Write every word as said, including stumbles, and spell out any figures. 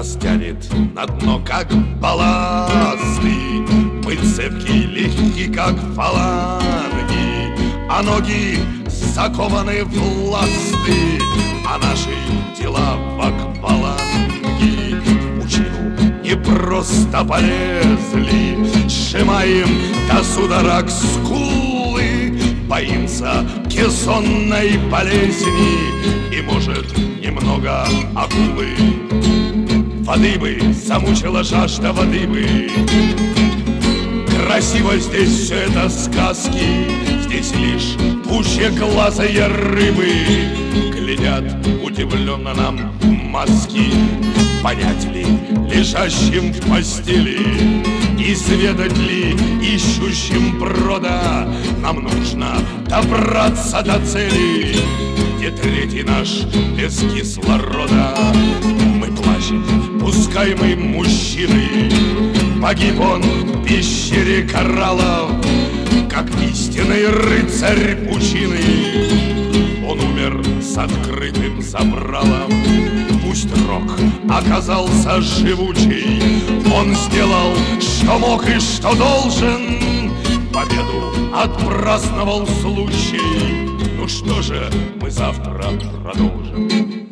нас тянет на дно, как балласты. Мы цепки, легки, как фаланги, а ноги закованы в ласты, а наши тела в акваланги. В пучину не просто полезли, сжимаем до судорог скулы, боимся кессонной болезни и, может, немного акулы. Воды бы, замучила жажда воды бы. Красиво здесь все это сказки, здесь лишь пучеглазые рыбы глядят удивленно нам в маски. Понять ли лежащим в постели, изведать ли ищущим брода, нам нужно добраться до цели, где третий наш без кислорода. Мы плачем, пускай мы мужчины, погиб он в пещере кораллов, как истинный рыцарь пучины. Он умер с открытым забралом. Пусть рок оказался живучий, он сделал, что мог и что должен, победу отпраздновал случай. Ну что же, мы завтра продолжим.